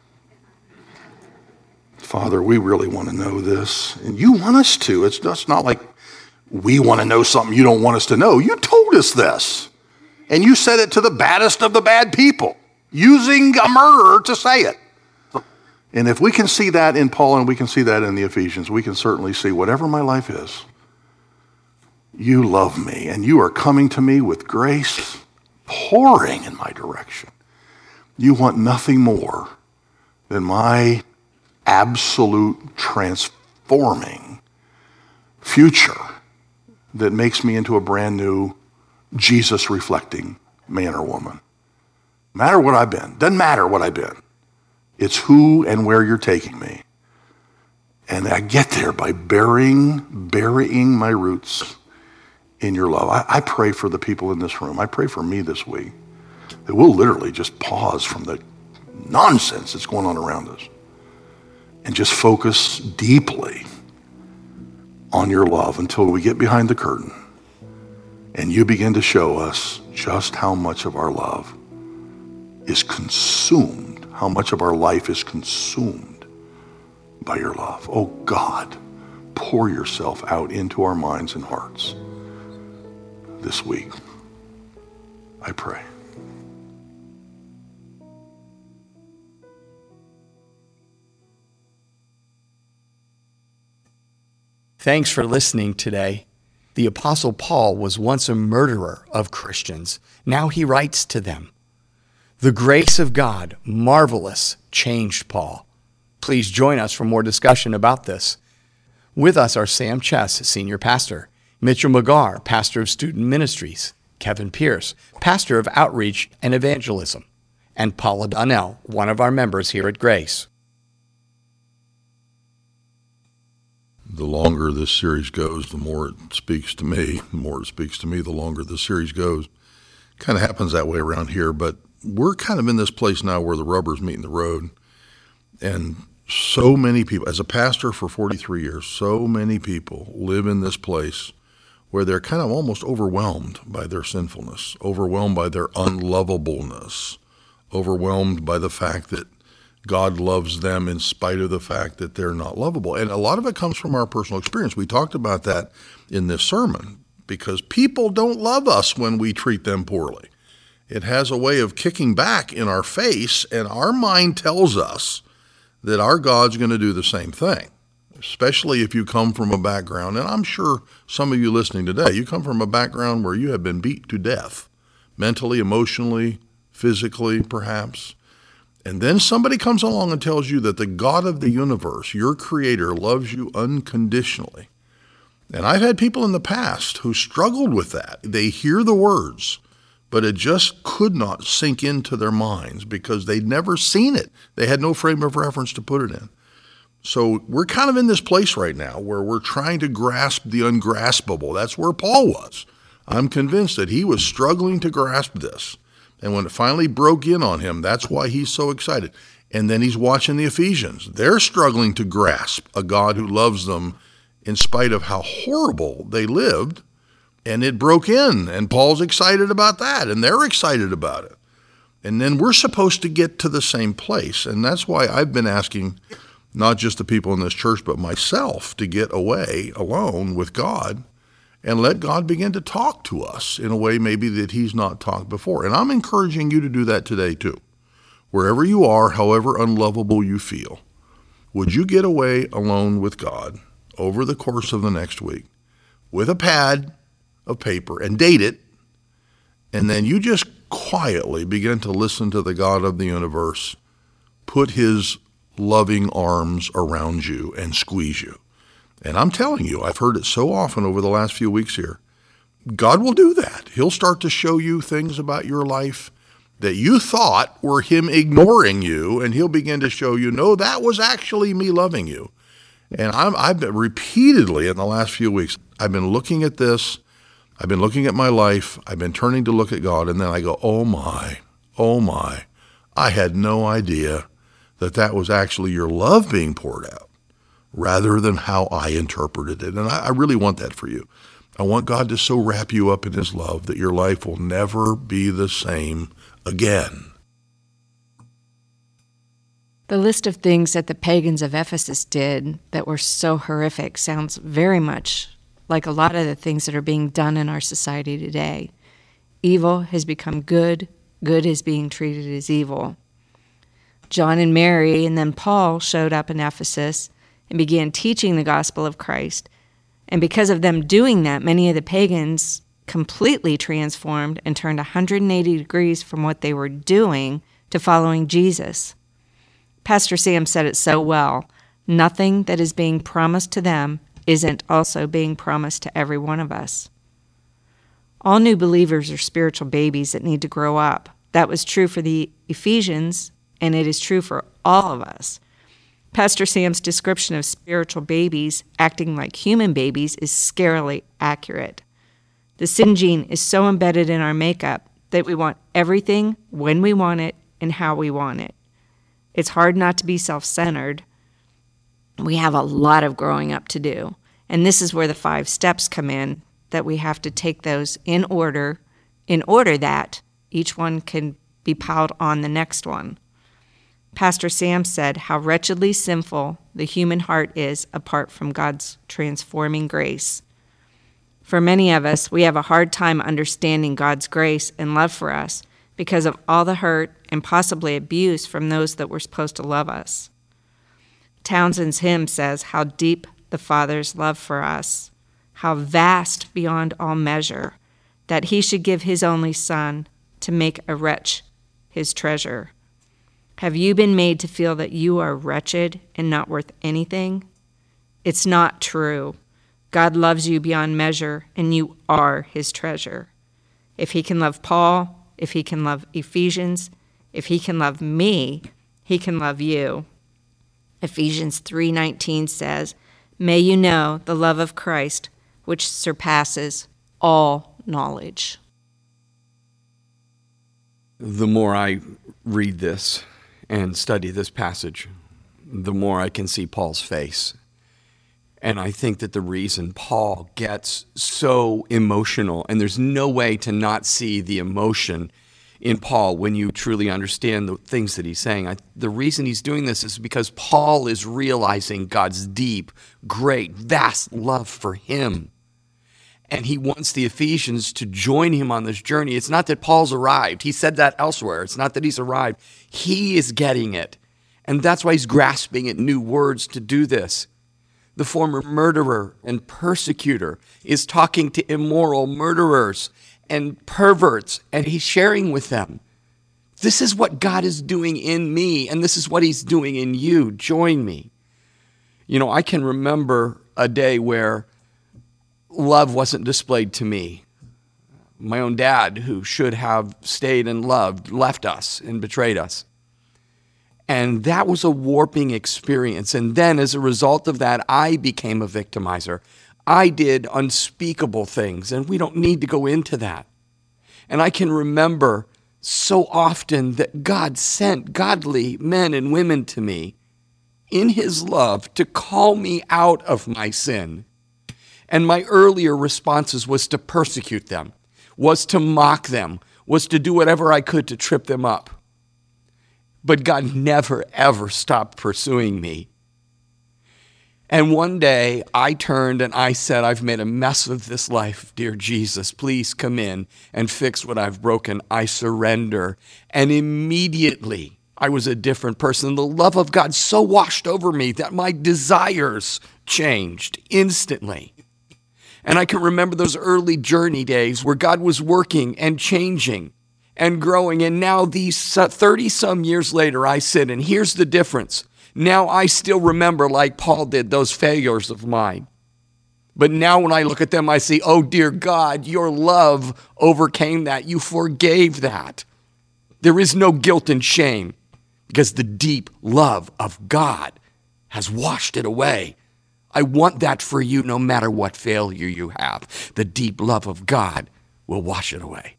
Father, we really want to know this. And you want us to. It's just not like we want to know something you don't want us to know. You told us this. And you said it to the baddest of the bad people, using a murderer to say it. And if we can see that in Paul and we can see that in the Ephesians, we can certainly see whatever my life is, you love me and you are coming to me with grace pouring in my direction. You want nothing more than my absolute transforming future that makes me into a brand new Jesus reflecting man or woman. No matter what I've been, doesn't matter what I've been. It's who and where you're taking me. And I get there by burying, burying my roots in your love. I, I pray for the people in this room. I pray for me this week that we'll literally just pause from the nonsense that's going on around us and just focus deeply on your love until we get behind the curtain And you begin to show us just how much of our love is consumed, how much of our life is consumed by your love. Oh God, pour yourself out into our minds and hearts this week, I pray. Thanks for listening today. The Apostle Paul was once a murderer of Christians. Now he writes to them. The grace of God, marvelous, changed Paul. Please join us for more discussion about this. With us are Sam Chess, Senior Pastor, Mitchell McGarr, Pastor of Student Ministries, Kevin Pierce, Pastor of Outreach and Evangelism, and Paula Donnell, one of our members here at Grace. The longer this series goes, the more it speaks to me. The more it speaks to me, the longer the series goes. Kind of happens that way around here, but we're kind of in this place now where the rubber's meeting the road. And so many people, as a pastor for forty-three years, so many people live in this place where they're kind of almost overwhelmed by their sinfulness, overwhelmed by their unlovableness, overwhelmed by the fact that God loves them in spite of the fact that they're not lovable. And a lot of it comes from our personal experience. We talked about that in this sermon because people don't love us when we treat them poorly. It has a way of kicking back in our face, and our mind tells us that our God's going to do the same thing, especially if you come from a background, and I'm sure some of you listening today, you come from a background where you have been beat to death, mentally, emotionally, physically, perhaps. And then somebody comes along and tells you that the God of the universe, your creator, loves you unconditionally. And I've had people in the past who struggled with that. They hear the words, but it just could not sink into their minds because they'd never seen it. They had no frame of reference to put it in. So we're kind of in this place right now where we're trying to grasp the ungraspable. That's where Paul was. I'm convinced that he was struggling to grasp this. And when it finally broke in on him, that's why he's so excited. And then he's watching the Ephesians. They're struggling to grasp a God who loves them in spite of how horrible they lived. And it broke in, and Paul's excited about that, and they're excited about it. And then we're supposed to get to the same place. And that's why I've been asking not just the people in this church, but myself to get away alone with God and let God begin to talk to us in a way maybe that he's not talked before. And I'm encouraging you to do that today too. Wherever you are, however unlovable you feel, would you get away alone with God over the course of the next week with a pad of paper and date it, and then you just quietly begin to listen to the God of the universe put his loving arms around you and squeeze you. And I'm telling you, I've heard it so often over the last few weeks here, God will do that. He'll start to show you things about your life that you thought were him ignoring you, and he'll begin to show you, no, that was actually me loving you. And I'm, I've been repeatedly in the last few weeks, I've been looking at this, I've been looking at my life, I've been turning to look at God, and then I go, oh my, oh my, I had no idea that that was actually your love being poured out, rather than how I interpreted it. And I, I really want that for you. I want God to so wrap you up in his love that your life will never be the same again. The list of things that the pagans of Ephesus did that were so horrific sounds very much like a lot of the things that are being done in our society today. Evil has become good, good is being treated as evil. John and Mary and then Paul showed up in Ephesus and began teaching the gospel of Christ. And because of them doing that, many of the pagans completely transformed and turned one hundred eighty degrees from what they were doing to following Jesus. Pastor Sam said it so well. Nothing that is being promised to them isn't also being promised to every one of us. All new believers are spiritual babies that need to grow up. That was true for the Ephesians, and it is true for all of us. Pastor Sam's description of spiritual babies acting like human babies is scarily accurate. The sin gene is so embedded in our makeup that we want everything when we want it and how we want it. It's hard not to be self-centered. We have a lot of growing up to do, and this is where the five steps come in that we have to take those in order, in order that each one can be piled on the next one. Pastor Sam said how wretchedly sinful the human heart is apart from God's transforming grace. For many of us, we have a hard time understanding God's grace and love for us because of all the hurt and possibly abuse from those that were supposed to love us. Townsend's hymn says how deep the Father's love for us, how vast beyond all measure, that he should give his only Son to make a wretch his treasure. Have you been made to feel that you are wretched and not worth anything? It's not true. God loves you beyond measure, and you are his treasure. If he can love Paul, if he can love Ephesians, if he can love me, he can love you. Ephesians three nineteen says, "May you know the love of Christ, which surpasses all knowledge." The more I read this and study this passage, the more I can see Paul's face. And I think that the reason Paul gets so emotional, and there's no way to not see the emotion in Paul when you truly understand the things that he's saying. I, the reason he's doing this is because Paul is realizing God's deep, great, vast love for him. And he wants the Ephesians to join him on this journey. It's not that Paul's arrived. He said that elsewhere. It's not that he's arrived. He is getting it. And that's why he's grasping at new words to do this. The former murderer and persecutor is talking to immoral murderers and perverts, and he's sharing with them. This is what God is doing in me, and this is what he's doing in you. Join me. You know, I can remember a day where love wasn't displayed to me. My own dad, who should have stayed and loved, left us and betrayed us. And that was a warping experience. And then as a result of that, I became a victimizer. I did unspeakable things, and we don't need to go into that. And I can remember so often that God sent godly men and women to me in his love to call me out of my sin. And my earlier responses was to persecute them, was to mock them, was to do whatever I could to trip them up. But God never, ever stopped pursuing me. And one day I turned and I said, I've made a mess of this life. Dear Jesus, please come in and fix what I've broken. I surrender. And immediately I was a different person. The love of God so washed over me that my desires changed instantly. And I can remember those early journey days where God was working and changing and growing. And now these thirty-some years later, I sit, and here's the difference. Now I still remember, like Paul did, those failures of mine. But now when I look at them, I see, oh, dear God, your love overcame that. You forgave that. There is no guilt and shame because the deep love of God has washed it away. I want that for you no matter what failure you have. The deep love of God will wash it away.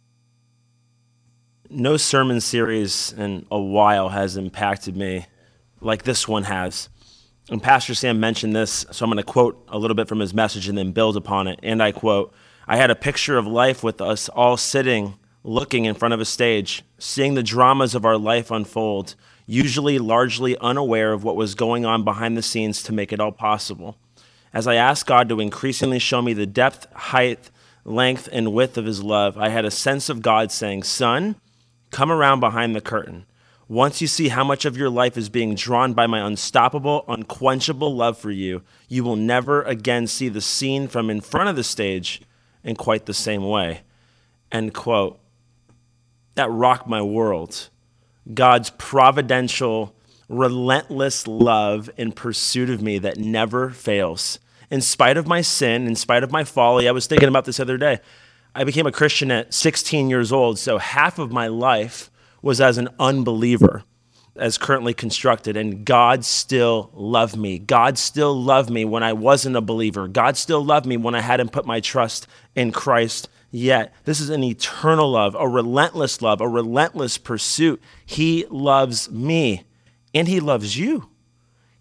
No sermon series in a while has impacted me like this one has. And Pastor Sam mentioned this, so I'm going to quote a little bit from his message and then build upon it. And I quote, "I had a picture of life with us all sitting, looking in front of a stage, seeing the dramas of our life unfold, usually largely unaware of what was going on behind the scenes to make it all possible. As I asked God to increasingly show me the depth, height, length, and width of his love, I had a sense of God saying, 'Son, come around behind the curtain. Once you see how much of your life is being drawn by my unstoppable, unquenchable love for you, you will never again see the scene from in front of the stage in quite the same way.'" End quote. That rocked my world. God's providential, relentless love in pursuit of me that never fails. In spite of my sin, in spite of my folly, I was thinking about this the other day. I became a Christian at sixteen years old, so half of my life was as an unbeliever, as currently constructed, and God still loved me. God still loved me when I wasn't a believer. God still loved me when I hadn't put my trust in Christ yet. This is an eternal love, a relentless love, a relentless pursuit. He loves me, and he loves you.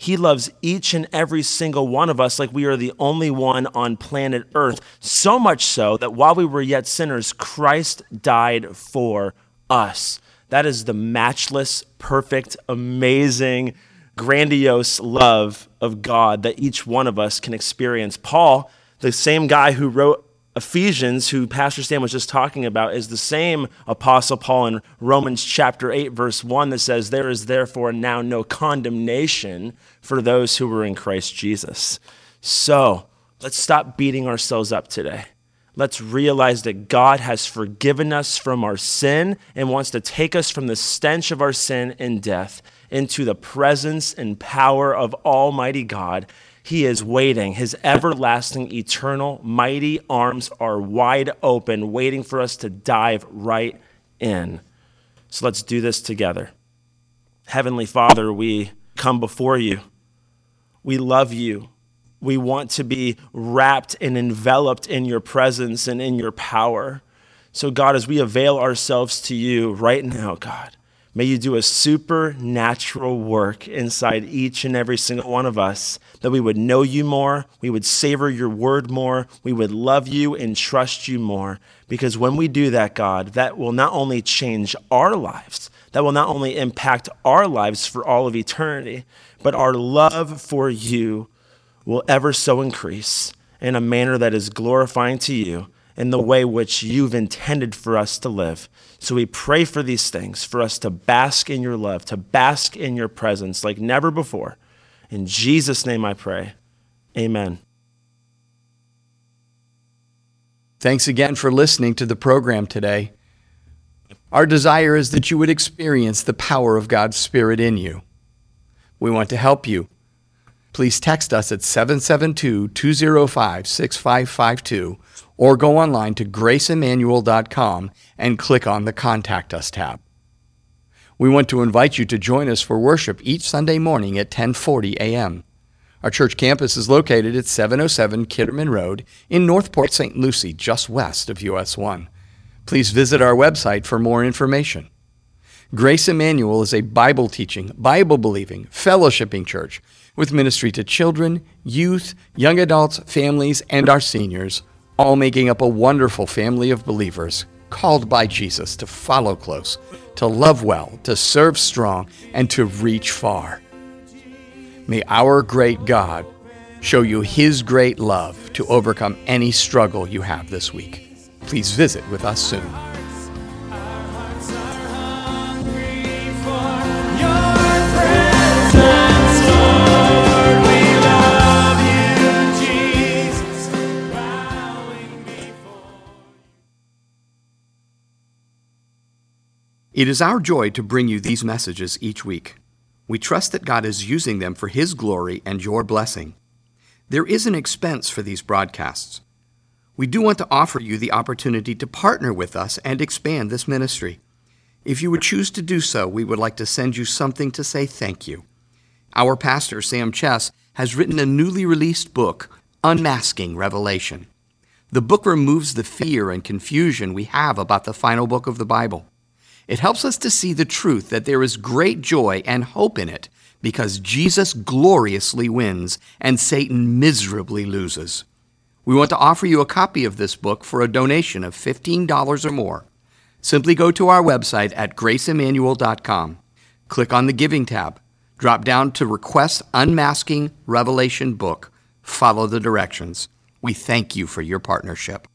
He loves each and every single one of us like we are the only one on planet Earth. So much so that while we were yet sinners, Christ died for us. That is the matchless, perfect, amazing, grandiose love of God that each one of us can experience. Paul, the same guy who wrote Ephesians, who Pastor Stan was just talking about, is the same Apostle Paul in Romans chapter eight, verse one, that says, there is therefore now no condemnation for those who were in Christ Jesus. So let's stop beating ourselves up today. Let's realize that God has forgiven us from our sin and wants to take us from the stench of our sin and death into the presence and power of Almighty God. He is waiting. His everlasting, eternal, mighty arms are wide open, waiting for us to dive right in. So let's do this together. Heavenly Father, we come before you. We love you. We want to be wrapped and enveloped in your presence and in your power. So God, as we avail ourselves to you right now, God, may you do a supernatural work inside each and every single one of us, that we would know you more, we would savor your word more, we would love you and trust you more. Because when we do that, God, that will not only change our lives, that will not only impact our lives for all of eternity, but our love for you will ever so increase in a manner that is glorifying to you in the way which you've intended for us to live. So we pray for these things, for us to bask in your love, to bask in your presence like never before. In Jesus' name I pray, amen. Thanks again for listening to the program today. Our desire is that you would experience the power of God's Spirit in you. We want to help you. Please text us at seven seven two, two zero five, six five five two or go online to grace emmanuel dot com and click on the Contact Us tab. We want to invite you to join us for worship each Sunday morning at ten forty a.m. Our church campus is located at seven oh seven Kitterman Road in Northport, Saint Lucie, just west of U S one. Please visit our website for more information. Grace Emmanuel is a Bible-teaching, Bible-believing, fellowshipping church with ministry to children, youth, young adults, families, and our seniors, all making up a wonderful family of believers called by Jesus to follow close, to love well, to serve strong, and to reach far. May our great God show you His great love to overcome any struggle you have this week. Please visit with us soon. It is our joy to bring you these messages each week. We trust that God is using them for His glory and your blessing. There is an expense for these broadcasts. We do want to offer you the opportunity to partner with us and expand this ministry. If you would choose to do so, we would like to send you something to say thank you. Our pastor, Sam Chess, has written a newly released book, Unmasking Revelation. The book removes the fear and confusion we have about the final book of the Bible. It helps us to see the truth that there is great joy and hope in it because Jesus gloriously wins and Satan miserably loses. We want to offer you a copy of this book for a donation of fifteen dollars or more. Simply go to our website at grace emmanuel dot com. Click on the Giving tab. Drop down to Request Unmasking Revelation Book. Follow the directions. We thank you for your partnership.